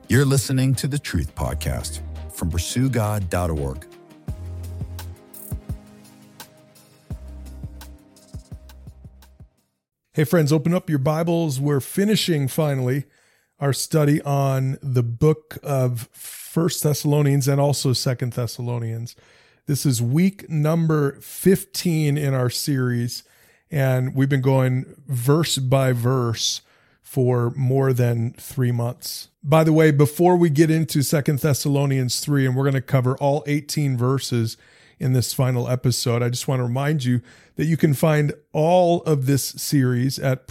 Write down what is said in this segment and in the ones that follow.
You're listening to the Truth Podcast from pursuegod.org. Hey friends, open up your Bibles. We're finishing finally our study on the book of 1 Thessalonians and also 2 Thessalonians. This is week number 15 in our series, and we've been going verse by verse for more than 3 months. By the way, before we get into 2 Thessalonians 3, and we're going to cover all 18 verses in this final episode, I just want to remind you that you can find all of this series at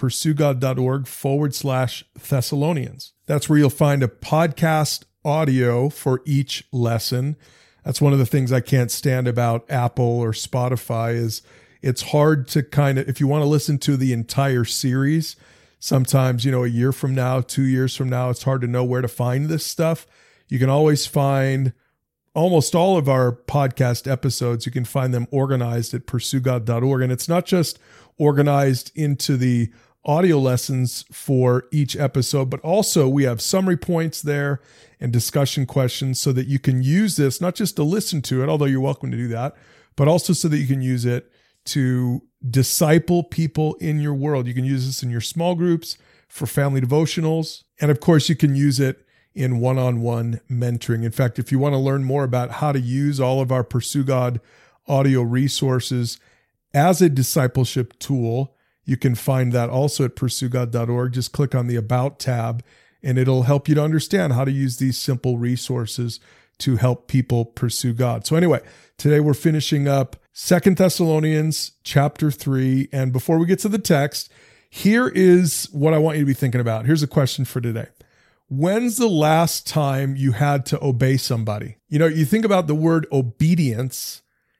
pursuegod.org/Thessalonians. That's where you'll find a podcast audio for each lesson. That's one of the things I can't stand about Apple or Spotify is it's hard to if you want to listen to the entire series, sometimes, a year from now, 2 years from now, it's hard to know where to find this stuff. You can always find almost all of our podcast episodes. You can find them organized at pursuegod.org. And it's not just organized into the audio lessons for each episode, but also we have summary points there and discussion questions so that you can use this, not just to listen to it, although you're welcome to do that, but also so that you can use it to disciple people in your world. You can use this in your small groups, for family devotionals, and of course you can use it in one-on-one mentoring. In fact, if you want to learn more about how to use all of our Pursue God audio resources as a discipleship tool, you can find that also at pursuegod.org. Just click on the About tab, and it'll help you to understand how to use these simple resources to help people pursue God. So anyway, today we're finishing up 2 Thessalonians chapter 3. And before we get to the text, here is what I want you to be thinking about. Here's a question for today. When's the last time you had to obey somebody? You think about the word obedience,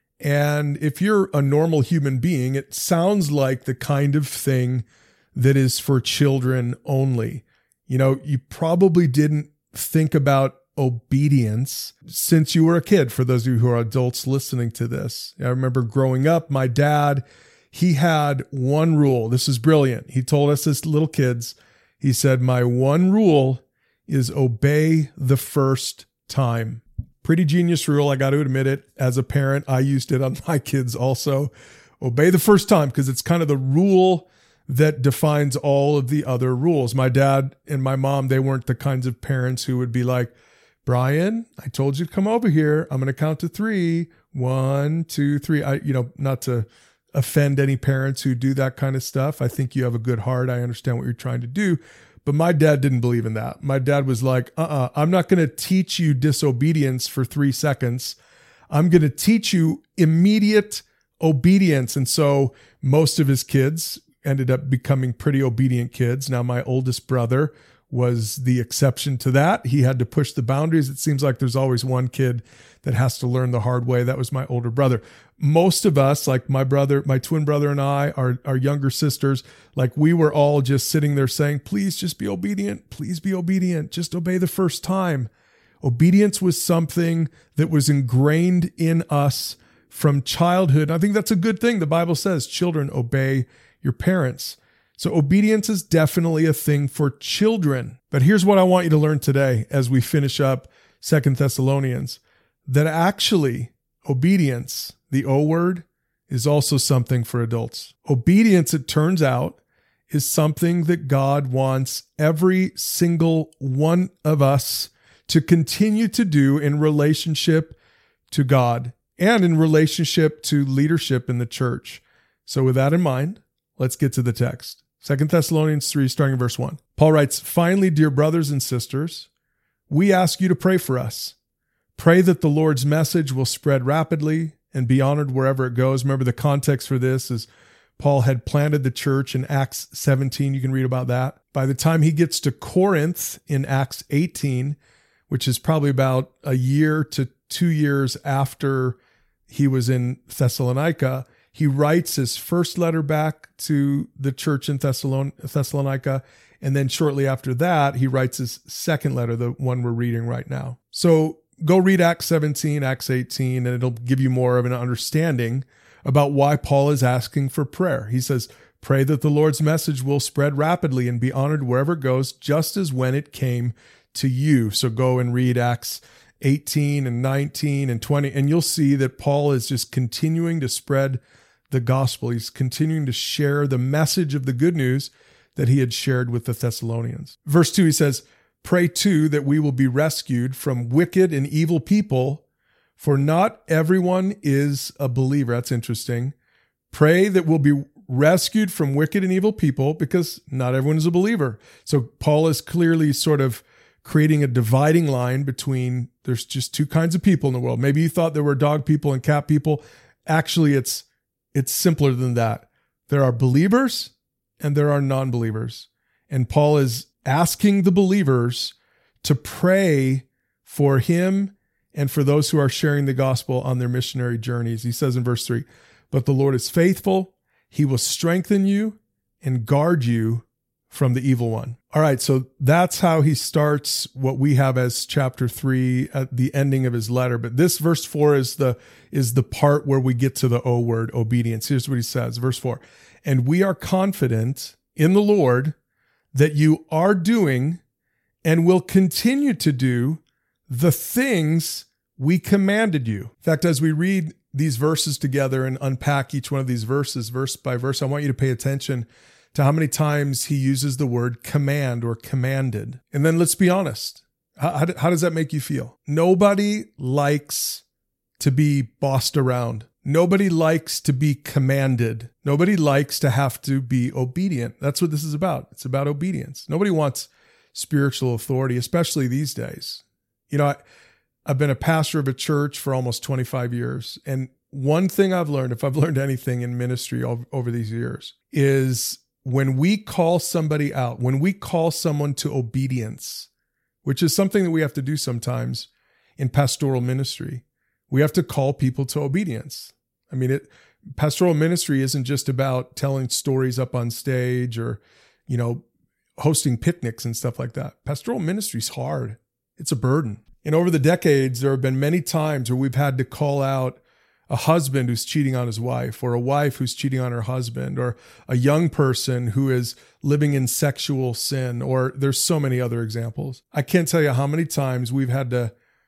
and if you're a normal human being, it sounds like the kind of thing that is for children only. You probably didn't think about obedience since you were a kid, for those of you who are adults listening to this. I remember growing up, my dad, he had one rule. This is brilliant. He told us as little kids, he said, my one rule is obey the first time. Pretty genius rule, I got to admit it. As a parent, I used it on my kids also. Obey the first time, because it's kind of the rule that defines all of the other rules. My dad and my mom, they weren't the kinds of parents who would be like, Brian, I told you to come over here. I'm going to count to 3. 1, 2, 3. Not to offend any parents who do that kind of stuff. I think you have a good heart. I understand what you're trying to do. But my dad didn't believe in that. My dad was like, I'm not going to teach you disobedience for 3 seconds. I'm going to teach you immediate obedience. And so most of his kids ended up becoming pretty obedient kids. Now, my oldest brother was the exception to that. He had to push the boundaries. It seems like there's always one kid that has to learn the hard way. That was my older brother. Most of us, like my twin brother and I, our younger sisters, like we were all just sitting there saying, please just be obedient. Please be obedient. Just obey the first time. Obedience was something that was ingrained in us from childhood. I think that's a good thing. The Bible says, children, obey your parents. So obedience is definitely a thing for children. But here's what I want you to learn today as we finish up 2 Thessalonians, that actually obedience, the O word, is also something for adults. Obedience, it turns out, is something that God wants every single one of us to continue to do in relationship to God and in relationship to leadership in the church. So with that in mind, let's get to the text. 2 Thessalonians 3, starting in verse 1. Paul writes, finally, dear brothers and sisters, we ask you to pray for us. Pray that the Lord's message will spread rapidly and be honored wherever it goes. Remember, the context for this is Paul had planted the church in Acts 17. You can read about that. By the time he gets to Corinth in Acts 18, which is probably about a year to 2 years after he was in Thessalonica, he writes his first letter back to the church in Thessalonica, and then shortly after that, he writes his second letter, the one we're reading right now. So go read Acts 17, Acts 18, and it'll give you more of an understanding about why Paul is asking for prayer. He says, pray that the Lord's message will spread rapidly and be honored wherever it goes, just as when it came to you. So go and read Acts 18 and 19 and 20, and you'll see that Paul is just continuing to spread the gospel. He's continuing to share the message of the good news that he had shared with the Thessalonians. Verse 2, he says, "Pray too that we will be rescued from wicked and evil people, for not everyone is a believer." That's interesting. Pray that we'll be rescued from wicked and evil people, because not everyone is a believer. So Paul is clearly sort of creating a dividing line between, there's just two kinds of people in the world. Maybe you thought there were dog people and cat people. Actually, it's simpler than that. There are believers and there are non-believers. And Paul is asking the believers to pray for him and for those who are sharing the gospel on their missionary journeys. He says in verse 3, "But the Lord is faithful. He will strengthen you and guard you from the evil one." All right, so that's how he starts what we have as chapter 3 at the ending of his letter. But this verse 4 is the part where we get to the O word, obedience. Here's what he says, verse 4. "And we are confident in the Lord that you are doing and will continue to do the things we commanded you." In fact, as we read these verses together and unpack each one of these verses, verse by verse, I want you to pay attention to how many times he uses the word command or commanded. And then let's be honest. How does that make you feel? Nobody likes to be bossed around. Nobody likes to be commanded. Nobody likes to have to be obedient. That's what this is about. It's about obedience. Nobody wants spiritual authority, especially these days. You know, I've been a pastor of a church for almost 25 years. And one thing I've learned, if I've learned anything in ministry over these years, is when we call somebody out, when we call someone to obedience, which is something that we have to do sometimes in pastoral ministry, we have to call people to obedience. I mean, pastoral ministry isn't just about telling stories up on stage or, hosting picnics and stuff like that. Pastoral ministry is hard. It's a burden. And over the decades, there have been many times where we've had to call out a husband who's cheating on his wife, or a wife who's cheating on her husband, or a young person who is living in sexual sin, or there's so many other examples. I can't tell you how many times we've had to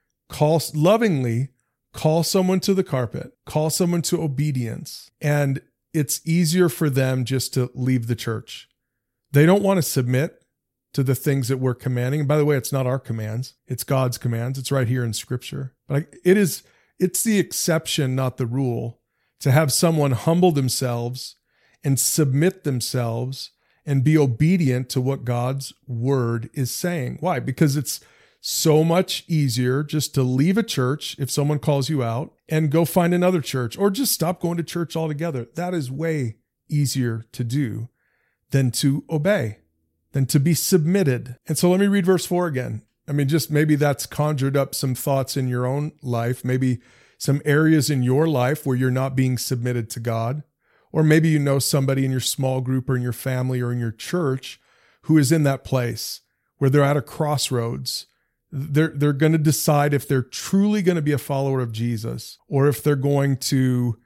lovingly call someone to the carpet, call someone to obedience, and it's easier for them just to leave the church. They don't want to submit to the things that we're commanding. And by the way, it's not our commands. It's God's commands. It's right here in Scripture. But it's the exception, not the rule, to have someone humble themselves and submit themselves and be obedient to what God's word is saying. Why? Because it's so much easier just to leave a church if someone calls you out and go find another church, or just stop going to church altogether. That is way easier to do than to obey, than to be submitted. And so let me read verse 4 again. I mean, just maybe that's conjured up some thoughts in your own life, maybe some areas in your life where you're not being submitted to God, or maybe you know somebody in your small group or in your family or in your church who is in that place where they're at a crossroads. They're going to decide if they're truly going to be a follower of Jesus, or if they're going to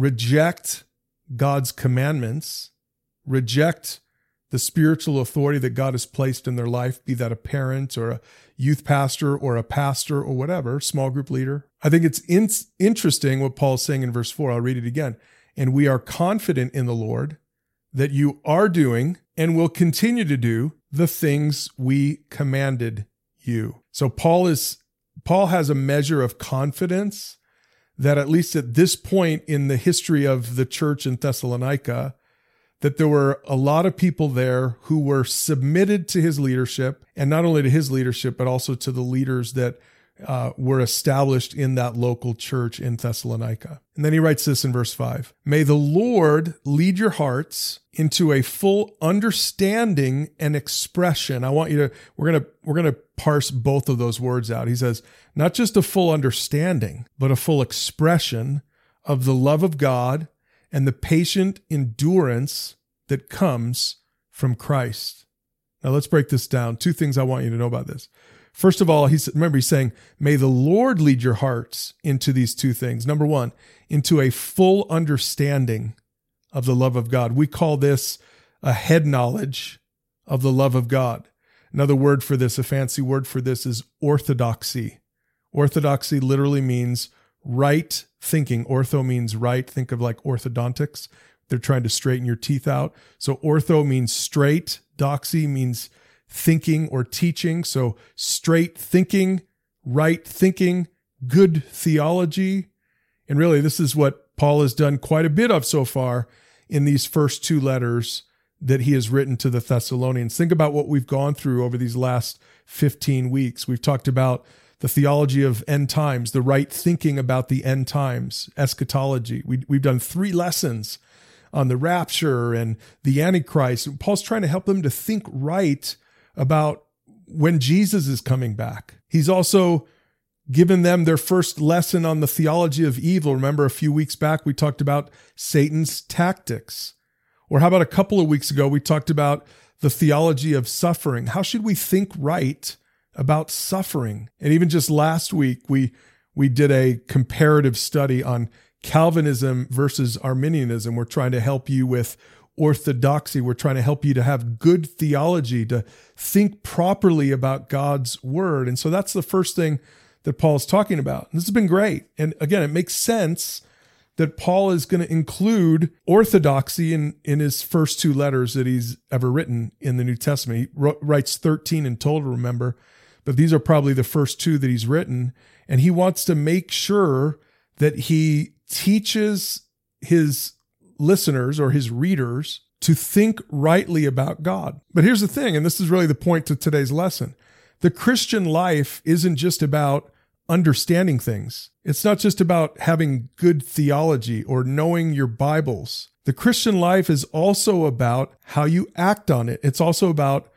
reject God's commandments, reject the spiritual authority that God has placed in their life, be that a parent or a youth pastor or a pastor or whatever, small group leader. I think it's interesting what Paul's saying in verse 4. I'll read it again. "And we are confident in the Lord that you are doing and will continue to do the things we commanded you." So Paul has a measure of confidence that, at least at this point in the history of the church in Thessalonica, that there were a lot of people there who were submitted to his leadership, and not only to his leadership, but also to the leaders that were established in that local church in Thessalonica. And then he writes this in verse 5, "May the Lord lead your hearts into a full understanding and expression." I want you to, we're going to parse both of those words out. He says, not just a full understanding, but a full expression of the love of God and the patient endurance that comes from Christ. Now let's break this down. Two things I want you to know about this. First of all, he's saying, may the Lord lead your hearts into these two things. Number one, into a full understanding of the love of God. We call this a head knowledge of the love of God. Another word for this, a fancy word for this, is orthodoxy. Orthodoxy literally means right thinking. Ortho means right. Think of like orthodontics. They're trying to straighten your teeth out. So ortho means straight. Doxy means thinking or teaching. So straight thinking, right thinking, good theology. And really, this is what Paul has done quite a bit of so far in these first two letters that he has written to the Thessalonians. Think about what we've gone through over these last 15 weeks. We've talked about the theology of end times, the right thinking about the end times, eschatology. We've done 3 lessons on the rapture and the Antichrist. Paul's trying to help them to think right about when Jesus is coming back. He's also given them their first lesson on the theology of evil. Remember, a few weeks back, we talked about Satan's tactics. Or how about a couple of weeks ago, we talked about the theology of suffering. How should we think right about suffering? And even just last week, we did a comparative study on Calvinism versus Arminianism. We're trying to help you with orthodoxy. We're trying to help you to have good theology, to think properly about God's word. And so that's the first thing that Paul's talking about. And this has been great. And again, it makes sense that Paul is going to include orthodoxy in his first 2 letters that he's ever written in the New Testament. He writes 13 in total, remember, but these are probably the first 2 that he's written. And he wants to make sure that he teaches his listeners or his readers to think rightly about God. But here's the thing, and this is really the point to today's lesson. The Christian life isn't just about understanding things. It's not just about having good theology or knowing your Bibles. The Christian life is also about how you act on it. It's also about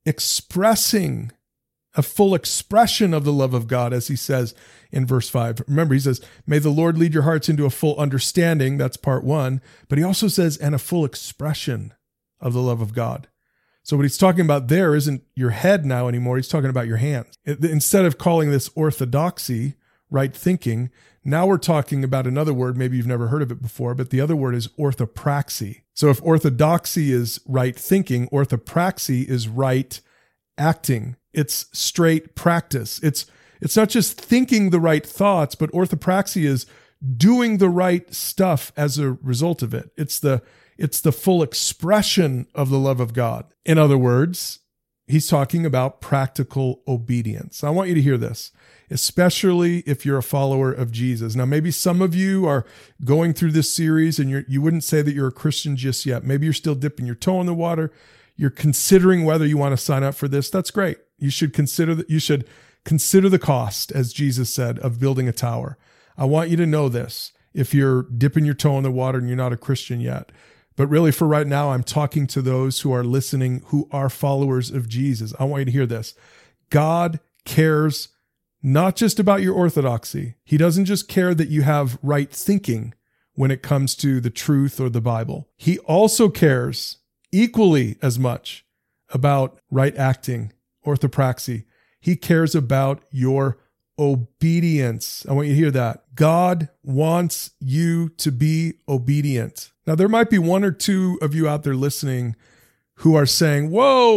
expressing a full expression of the love of God, as he says in verse 5. Remember, he says, may the Lord lead your hearts into a full understanding. That's part 1. But he also says, and a full expression of the love of God. So what he's talking about there isn't your head now anymore. He's talking about your hands. Instead of calling this orthodoxy, right thinking, now we're talking about another word. Maybe you've never heard of it before, but the other word is orthopraxy. So if orthodoxy is right thinking, orthopraxy is right acting. It's straight practice. It's not just thinking the right thoughts, but orthopraxy is doing the right stuff as a result of it. It's the full expression of the love of God. In other words, he's talking about practical obedience. I want you to hear this, especially if you're a follower of Jesus. Now, maybe some of you are going through this series and you wouldn't say that you're a Christian just yet. Maybe you're still dipping your toe in the water. You're considering whether you want to sign up for this. That's great. You should consider the cost, as Jesus said, of building a tower. I want you to know this. If you're dipping your toe in the water and you're not a Christian yet, but really for right now, I'm talking to those who are listening, who are followers of Jesus. I want you to hear this. God cares not just about your orthodoxy. He doesn't just care that you have right thinking when it comes to the truth or the Bible. He also cares equally as much about right acting, orthopraxy. He cares about your obedience. I want you to hear that. God wants you to be obedient. Now, there might be 1 or 2 of you out there listening who are saying,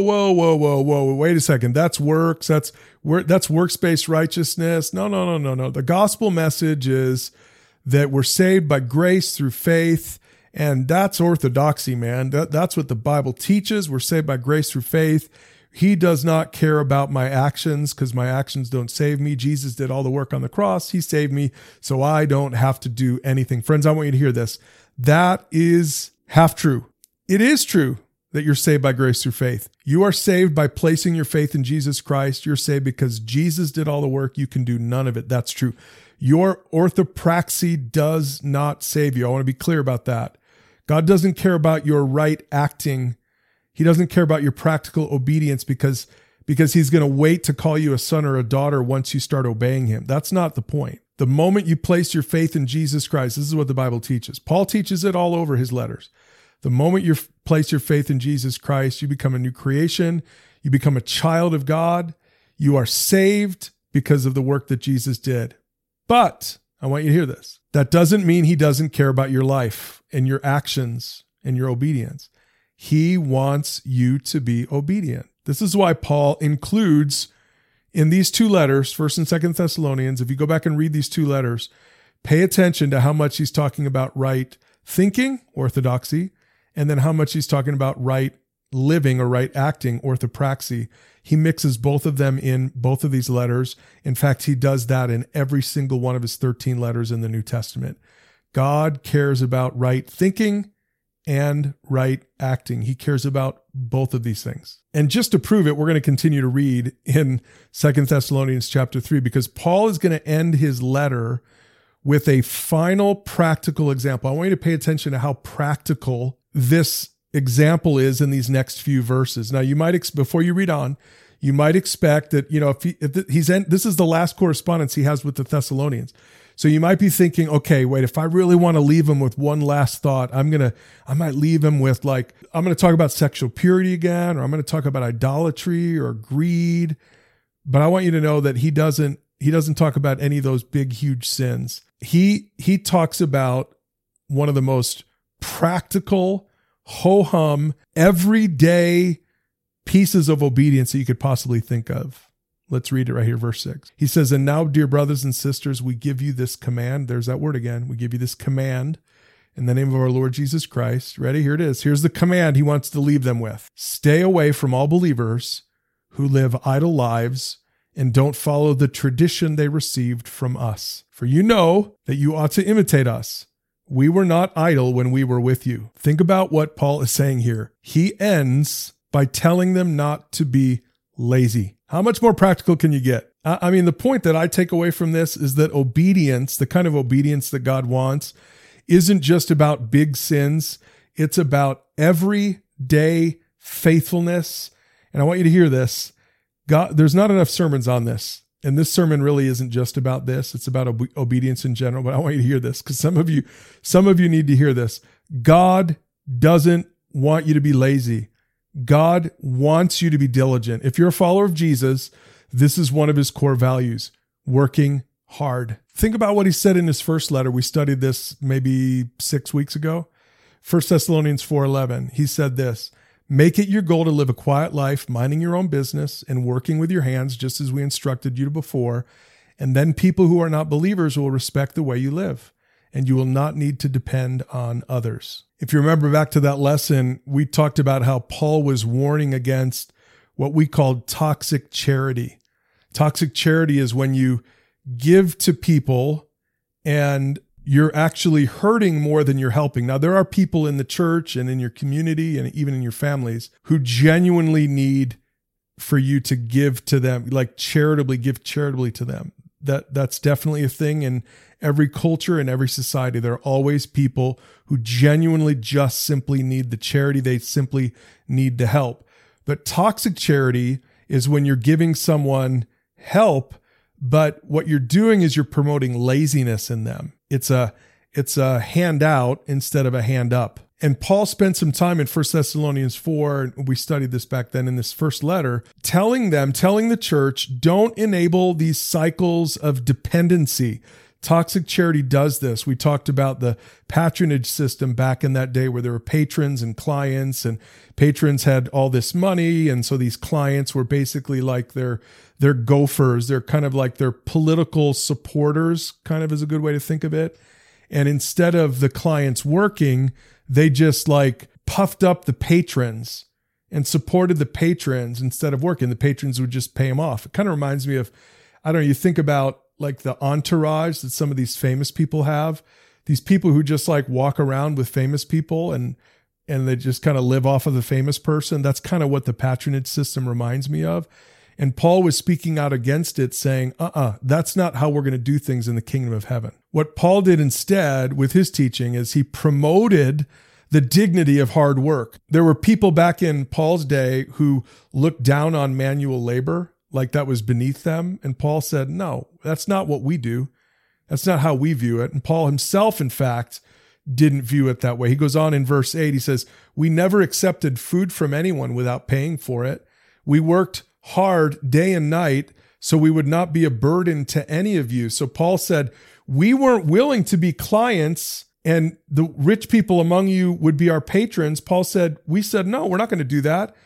whoa, wait a second. That's works. That's works-based righteousness. No. The gospel message is that we're saved by grace through faith. And that's orthodoxy, man. That's what the Bible teaches. We're saved by grace through faith. He does not care about my actions because my actions don't save me. Jesus did all the work on the cross. He saved me, so I don't have to do anything. Friends, I want you to hear this. That is half true. It is true that you're saved by grace through faith. You are saved by placing your faith in Jesus Christ. You're saved because Jesus did all the work. You can do none of it. That's true. Your orthopraxy does not save you. I want to be clear about that. God doesn't care about your right acting. He doesn't care about your practical obedience because he's going to wait to call you a son or a daughter once you start obeying him. That's not the point. The moment you place your faith in Jesus Christ, this is what the Bible teaches. Paul teaches it all over his letters. The moment you place your faith in Jesus Christ, you become a new creation. You become a child of God. You are saved because of the work that Jesus did. But I want you to hear this. That doesn't mean he doesn't care about your life and your actions and your obedience. He wants you to be obedient. This is why Paul includes in these two letters, 1st and 2nd Thessalonians, if you go back and read these two letters, pay attention to how much he's talking about right thinking, orthodoxy, and then how much he's talking about right living or right acting, orthopraxy. He mixes both of them in both of these letters. In fact, he does that in every single one of his 13 letters in the New Testament. God cares about right thinking and right acting. He cares about both of these things. And just to prove it, we're going to continue to read in 2 Thessalonians chapter 3, because Paul is going to end his letter with a final practical example. I want you to pay attention to how practical this example is in these next few verses. Now, you might, before you read on, you might expect that, this is the last correspondence he has with the Thessalonians. So you might be thinking, okay, wait, if I really want to leave him with one last thought, I might leave him with I'm going to talk about sexual purity again, or I'm going to talk about idolatry or greed. But I want you to know that he doesn't talk about any of those big, huge sins. He talks about one of the most practical, ho-hum, everyday pieces of obedience that you could possibly think of. Let's read it right here, verse 6. He says, "And now, dear brothers and sisters, we give you this command." There's that word again. We give you this command in the name of our Lord Jesus Christ. Ready? Here it is. Here's the command he wants to leave them with. "Stay away from all believers who live idle lives and don't follow the tradition they received from us. For you know that you ought to imitate us. We were not idle when we were with you." Think about what Paul is saying here. He ends by telling them not to be lazy. How much more practical can you get? I mean, the point that I take away from this is that obedience, the kind of obedience that God wants, isn't just about big sins. It's about everyday faithfulness. And I want you to hear this. There's not enough sermons on this. And this sermon really isn't just about this. It's about obedience in general. But I want you to hear this, because some of you need to hear this. God doesn't want you to be lazy. God wants you to be diligent. If you're a follower of Jesus, this is one of his core values, working hard. Think about what he said in his first letter. We studied this maybe 6 weeks ago. 1 Thessalonians 4:11. He said this, "Make it your goal to live a quiet life, minding your own business and working with your hands, just as we instructed you before. And then people who are not believers will respect the way you live, and you will not need to depend on others." If you remember back to that lesson, we talked about how Paul was warning against what we called toxic charity. Toxic charity is when you give to people and you're actually hurting more than you're helping. Now, there are people in the church and in your community and even in your families who genuinely need for you to give to them, like give charitably to them. That's definitely a thing in every culture and every society. There are always people who genuinely just simply need the charity. They simply need the help. But toxic charity is when you're giving someone help, but what you're doing is you're promoting laziness in them. It's a handout instead of a hand up. And Paul spent some time in 1 Thessalonians 4, and we studied this back then in this first letter, telling the church, don't enable these cycles of dependency. Toxic charity does this. We talked about the patronage system back in that day where there were patrons and clients, and patrons had all this money. And so these clients were basically like their gophers. They're kind of like their political supporters, kind of is a good way to think of it. And instead of the clients working, they just puffed up the patrons and supported the patrons instead of working. The patrons would just pay them off. It kind of reminds me of, I don't know, you think about the entourage that some of these famous people have, these people who just walk around with famous people and they just kind of live off of the famous person. That's kind of what the patronage system reminds me of. And Paul was speaking out against it, saying, that's not how we're going to do things in the kingdom of heaven. What Paul did instead with his teaching is he promoted the dignity of hard work. There were people back in Paul's day who looked down on manual labor, like that was beneath them. And Paul said, no, that's not what we do. That's not how we view it. And Paul himself, in fact, didn't view it that way. He goes on in verse 8, he says, "We never accepted food from anyone without paying for it. We worked hard day and night so we would not be a burden to any of you." So Paul said, we weren't willing to be clients and the rich people among you would be our patrons. Paul said, we said, no, we're not going to do that.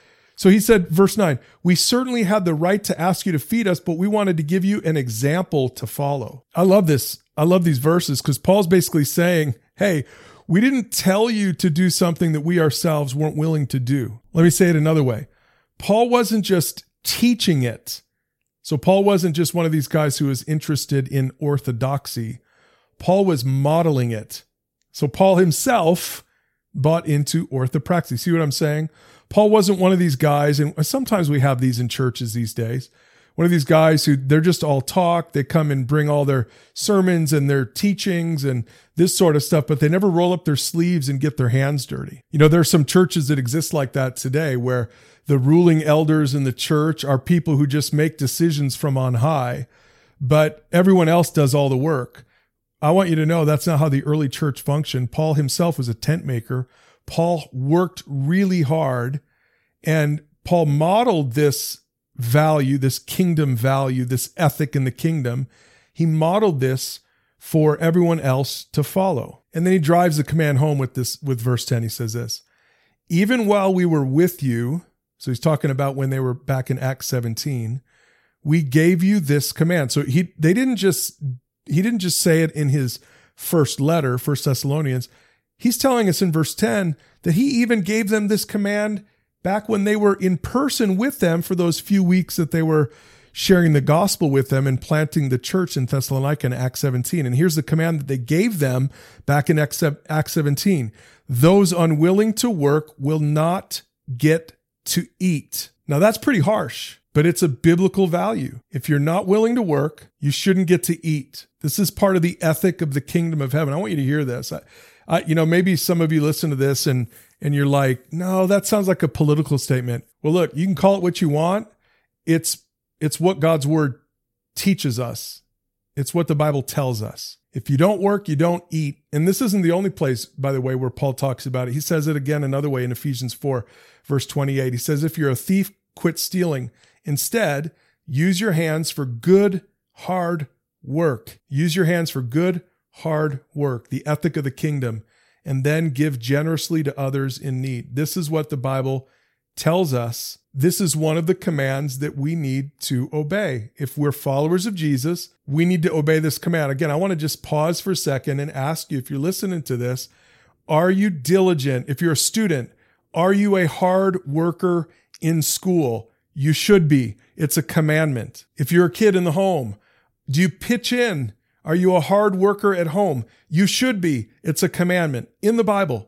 So he said, verse 9, we certainly had the right to ask you to feed us, but we wanted to give you an example to follow. I love this. I love these verses because Paul's basically saying, hey, we didn't tell you to do something that we ourselves weren't willing to do. Let me say it another way. Paul wasn't just teaching it. So Paul wasn't just one of these guys who was interested in orthodoxy. Paul was modeling it. So Paul himself bought into orthopraxy. See what I'm saying? Paul wasn't one of these guys, and sometimes we have these in churches these days, one of these guys who they're just all talk. They come and bring all their sermons and their teachings and this sort of stuff, but they never roll up their sleeves and get their hands dirty. You know, there are some churches that exist like that today where the ruling elders in the church are people who just make decisions from on high, but everyone else does all the work. I want you to know that's not how the early church functioned. Paul himself was a tent maker. Paul worked really hard, and Paul modeled this value, this kingdom value, this ethic in the kingdom. He modeled this for everyone else to follow. And then he drives the command home with verse 10. He says this, even while we were with you, so he's talking about when they were back in Acts 17, we gave you this command. So he didn't just say it in his first letter, 1 Thessalonians. He's telling us in verse 10 that he even gave them this command back when they were in person with them for those few weeks that they were sharing the gospel with them and planting the church in Thessalonica in Acts 17. And here's the command that they gave them back in Acts 17. Those unwilling to work will not get to eat. Now that's pretty harsh, but it's a biblical value. If you're not willing to work, you shouldn't get to eat. This is part of the ethic of the kingdom of heaven. I want you to hear this. Maybe some of you listen to this and you're like, no, that sounds like a political statement. Well, look, you can call it what you want. It's what God's word teaches us. It's what the Bible tells us. If you don't work, you don't eat. And this isn't the only place, by the way, where Paul talks about it. He says it again another way in Ephesians 4, verse 28. He says, if you're a thief, quit stealing. Instead, use your hands for good, hard work. Use your hands for good, hard work, the ethic of the kingdom, and then give generously to others in need. This is what the Bible tells us. This is one of the commands that we need to obey. If we're followers of Jesus, we need to obey this command. Again, I want to just pause for a second and ask you, if you're listening to this, are you diligent? If you're a student, are you a hard worker in school? You should be. It's a commandment. If you're a kid in the home, do you pitch in? Are you a hard worker at home? You should be. It's a commandment in the Bible.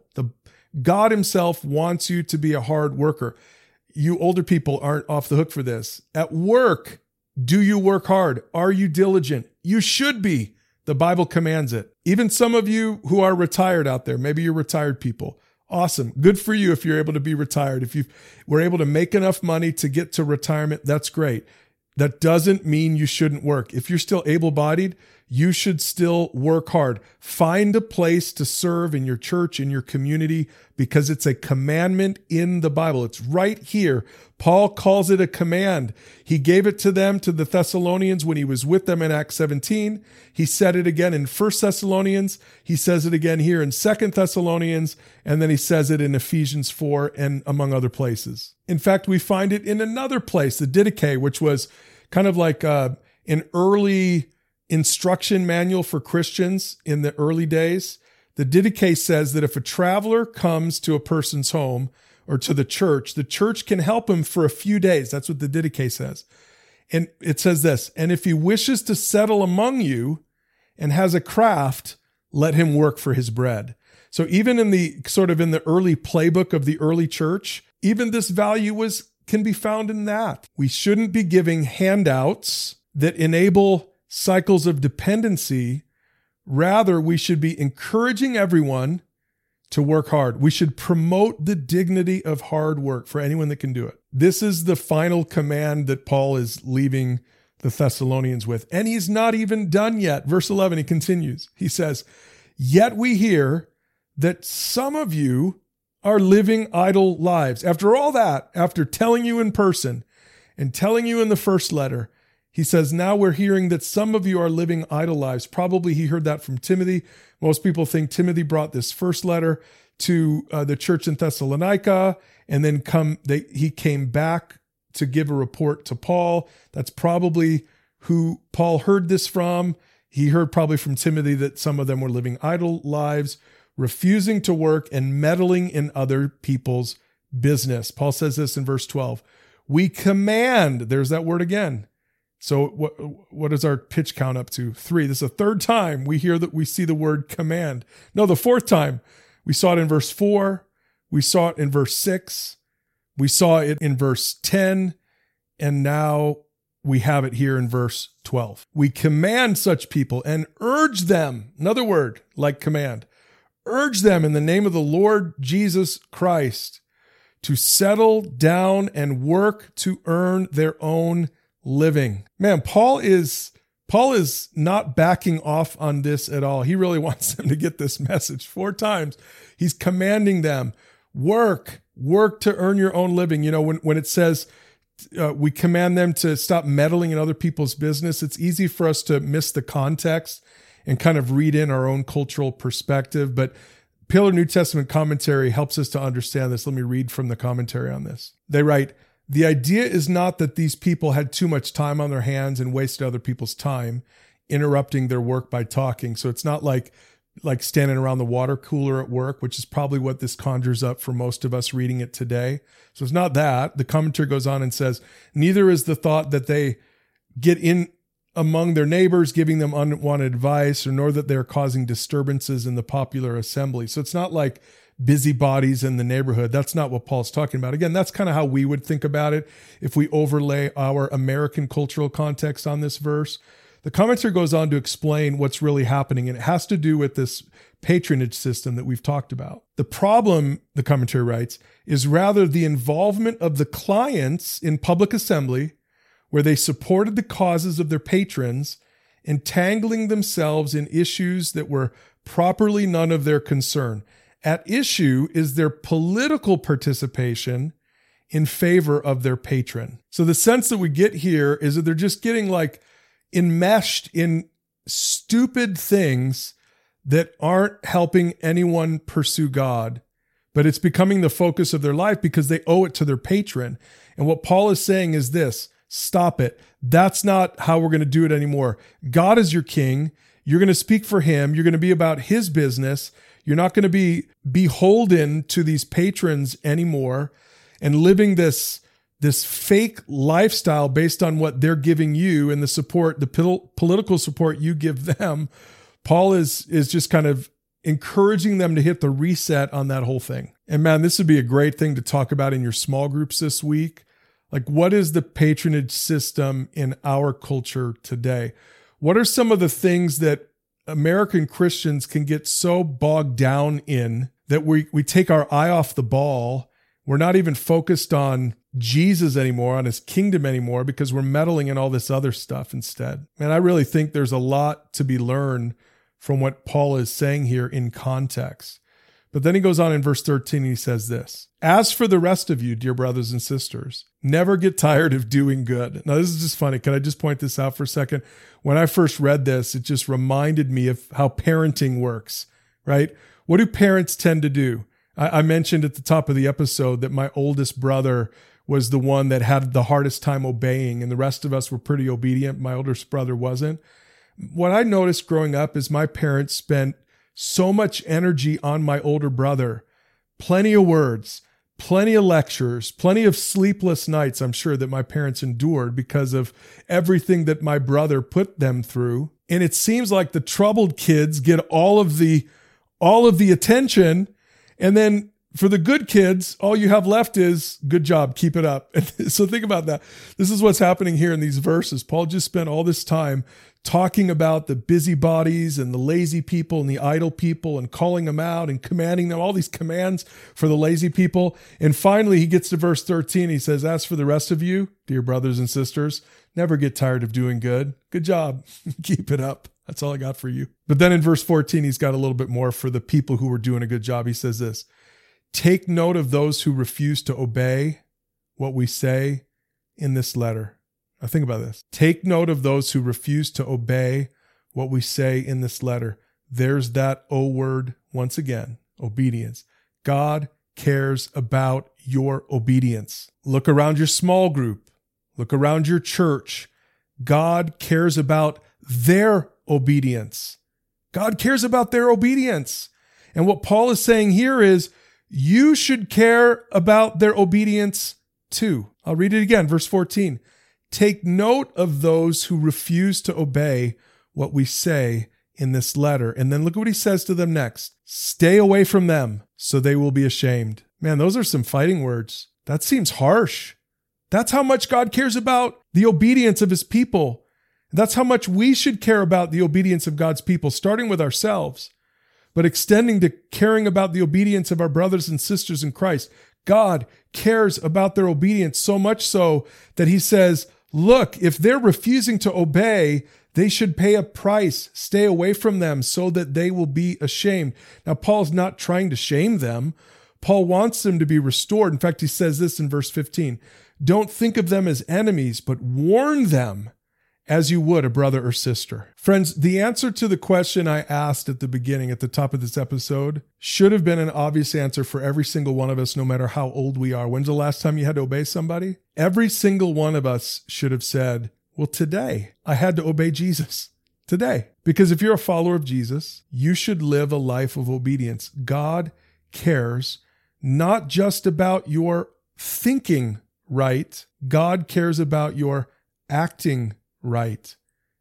God himself wants you to be a hard worker. You older people aren't off the hook for this. At work, do you work hard? Are you diligent? You should be. The Bible commands it. Even some of you who are retired out there, maybe you're retired people. Awesome. Good for you if you're able to be retired. If you were able to make enough money to get to retirement, that's great. That doesn't mean you shouldn't work. If you're still able-bodied, you should still work hard. Find a place to serve in your church, in your community, because it's a commandment in the Bible. It's right here. Paul calls it a command. He gave it to them, to the Thessalonians, when he was with them in Acts 17. He said it again in 1 Thessalonians. He says it again here in 2 Thessalonians. And then he says it in Ephesians 4 and among other places. In fact, we find it in another place, the Didache, which was kind of like an early instruction manual for Christians in the early days. The Didache says that if a traveler comes to a person's home or to the church can help him for a few days. That's what the Didache says. And it says this, and if he wishes to settle among you and has a craft, let him work for his bread. So even in the early playbook of the early church, even this value can be found in that. We shouldn't be giving handouts that enable cycles of dependency. Rather, we should be encouraging everyone to work hard. We should promote the dignity of hard work for anyone that can do it. This is the final command that Paul is leaving the Thessalonians with. And he's not even done yet. Verse 11, he continues. He says, yet we hear that some of you are living idle lives. After all that, after telling you in person and telling you in the first letter, he says, now we're hearing that some of you are living idle lives. Probably he heard that from Timothy. Most people think Timothy brought this first letter. to the church in Thessalonica, and then he came back to give a report to Paul. That's probably who Paul heard this from. He heard probably from Timothy that some of them were living idle lives, refusing to work and meddling in other people's business. Paul says this in verse 12. We command, there's that word again. So what is our pitch count up to? 3. This is the third time we see the word command. No, the fourth time. We saw it in verse 4. We saw it in verse 6. We saw it in verse 10. And now we have it here in verse 12. We command such people and urge them, another word like command, urge them in the name of the Lord Jesus Christ to settle down and work to earn their own living. Man, Paul is not backing off on this at all. He really wants them to get this message 4 times. He's commanding them, work to earn your own living. You know, when it says we command them to stop meddling in other people's business, it's easy for us to miss the context and kind of read in our own cultural perspective. But Pillar New Testament Commentary helps us to understand this. Let me read from the commentary on this. They write, the idea is not that these people had too much time on their hands and wasted other people's time, interrupting their work by talking. So it's not like standing around the water cooler at work, which is probably what this conjures up for most of us reading it today. So it's not that. The commentary goes on and says, neither is the thought that they get in among their neighbors, giving them unwanted advice, or nor that they're causing disturbances in the popular assembly. So it's not like busybodies in the neighborhood. That's not what Paul's talking about. Again, that's kind of how we would think about it if we overlay our American cultural context on this verse. The commentary goes on to explain what's really happening, and it has to do with this patronage system that we've talked about. The problem, the commentary writes, is rather the involvement of the clients in public assembly, where they supported the causes of their patrons, entangling themselves in issues that were properly none of their concern. At issue is their political participation in favor of their patron. So the sense that we get here is that they're just getting like enmeshed in stupid things that aren't helping anyone pursue God, but it's becoming the focus of their life because they owe it to their patron. And what Paul is saying is this: stop it. That's not how we're going to do it anymore. God is your king. You're going to speak for him. You're going to be about his business. You're not going to be beholden to these patrons anymore and living this fake lifestyle based on what they're giving you and the support, the political support you give them. Paul is just kind of encouraging them to hit the reset on that whole thing. And man, this would be a great thing to talk about in your small groups this week. Like, what is the patronage system in our culture today? What are some of the things that American Christians can get so bogged down in that we take our eye off the ball? We're not even focused on Jesus anymore, on his kingdom anymore, because we're meddling in all this other stuff instead. And I really think there's a lot to be learned from what Paul is saying here in context. But then he goes on in verse 13 and he says this: as for the rest of you, dear brothers and sisters, never get tired of doing good. Now, this is just funny. Can I just point this out for a second? When I first read this, it just reminded me of how parenting works, right? What do parents tend to do? I mentioned at the top of the episode that my oldest brother was the one that had the hardest time obeying, and the rest of us were pretty obedient. My oldest brother wasn't. What I noticed growing up is my parents spent so much energy on my older brother, plenty of words, plenty of lectures, plenty of sleepless nights, I'm sure, that my parents endured because of everything that my brother put them through. And it seems like the troubled kids get all of the attention, and then for the good kids, all you have left is good job, keep it up. So think about that. This is what's happening here in these verses. Paul just spent all this time talking about the busybodies and the lazy people and the idle people and calling them out and commanding them, all these commands for the lazy people. And finally, he gets to verse 13. He says, as for the rest of you, dear brothers and sisters, never get tired of doing good. Good job. Keep it up. That's all I got for you. But then in verse 14, he's got a little bit more for the people who were doing a good job. He says this: take note of those who refuse to obey what we say in this letter. Now think about this. Take note of those who refuse to obey what we say in this letter. There's that O word once again, obedience. God cares about your obedience. Look around your small group. Look around your church. God cares about their obedience. God cares about their obedience. And what Paul is saying here is you should care about their obedience too. I'll read it again, verse 14. Take note of those who refuse to obey what we say in this letter. And then look at what he says to them next. Stay away from them so they will be ashamed. Man, those are some fighting words. That seems harsh. That's how much God cares about the obedience of his people. That's how much we should care about the obedience of God's people, starting with ourselves, but extending to caring about the obedience of our brothers and sisters in Christ. God cares about their obedience so much so that he says, look, if they're refusing to obey, they should pay a price. Stay away from them so that they will be ashamed. Now, Paul's not trying to shame them. Paul wants them to be restored. In fact, he says this in verse 15. Don't think of them as enemies, but warn them as you would a brother or sister. Friends, the answer to the question I asked at the beginning, at the top of this episode, should have been an obvious answer for every single one of us, no matter how old we are. When's the last time you had to obey somebody? Every single one of us should have said, well, today I had to obey Jesus. Today. Because if you're a follower of Jesus, you should live a life of obedience. God cares not just about your thinking right. God cares about your acting right.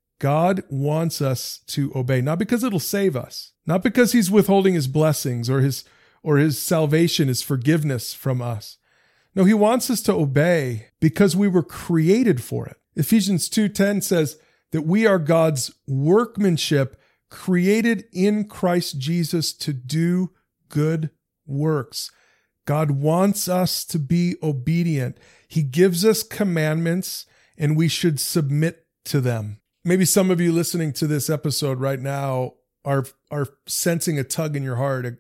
God wants us to obey, not because it'll save us, not because he's withholding his blessings or his salvation, his forgiveness from us. No, he wants us to obey because we were created for it. Ephesians 2:10 says that we are God's workmanship, created in Christ Jesus to do good works. God wants us to be obedient. He gives us commandments and we should submit to them. Maybe some of you listening to this episode right now are sensing a tug in your heart,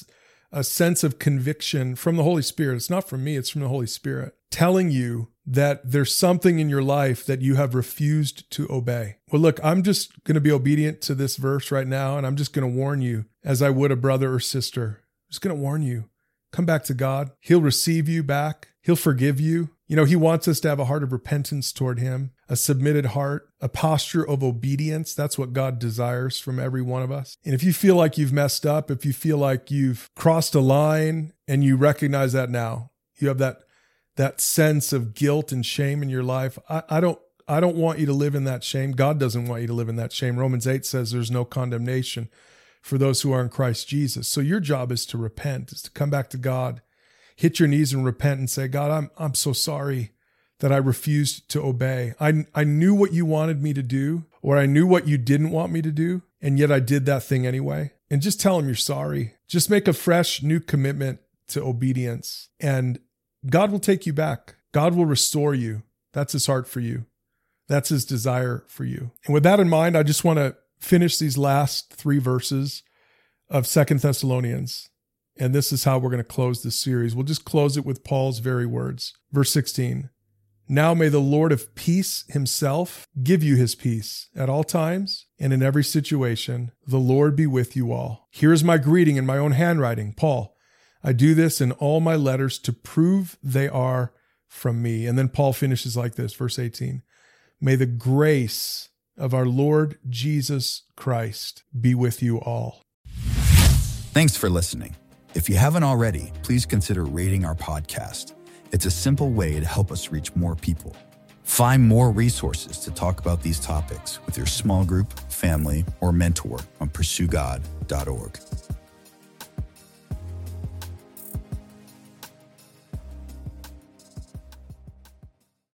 a sense of conviction from the Holy Spirit. It's not from me, it's from the Holy Spirit, telling you that there's something in your life that you have refused to obey. Well, look, I'm just going to be obedient to this verse right now, and I'm just going to warn you as I would a brother or sister. I'm just going to warn you. Come back to God. He'll receive you back. He'll forgive you. You know, he wants us to have a heart of repentance toward him, a submitted heart, a posture of obedience. That's what God desires from every one of us. And if you feel like you've messed up, if you feel like you've crossed a line and you recognize that now, you have that sense of guilt and shame in your life. I don't want you to live in that shame. God doesn't want you to live in that shame. Romans 8 says there's no condemnation for those who are in Christ Jesus. So your job is to repent, is to come back to God, hit your knees and repent and say, God, I'm so sorry that I refused to obey. I knew what you wanted me to do, or I knew what you didn't want me to do, and yet I did that thing anyway. And just tell him you're sorry. Just make a fresh new commitment to obedience, and God will take you back. God will restore you. That's his heart for you. That's his desire for you. And with that in mind, I just want to finish these last 3 verses of 2 Thessalonians. And this is how we're going to close this series. We'll just close it with Paul's very words. Verse 16. Now may the Lord of peace himself give you his peace at all times and in every situation. The Lord be with you all. Here is my greeting in my own handwriting, Paul. I do this in all my letters to prove they are from me. And then Paul finishes like this, verse 18. May the grace of our Lord Jesus Christ be with you all. Thanks for listening. If you haven't already, please consider rating our podcast. It's a simple way to help us reach more people. Find more resources to talk about these topics with your small group, family, or mentor on pursuegod.org.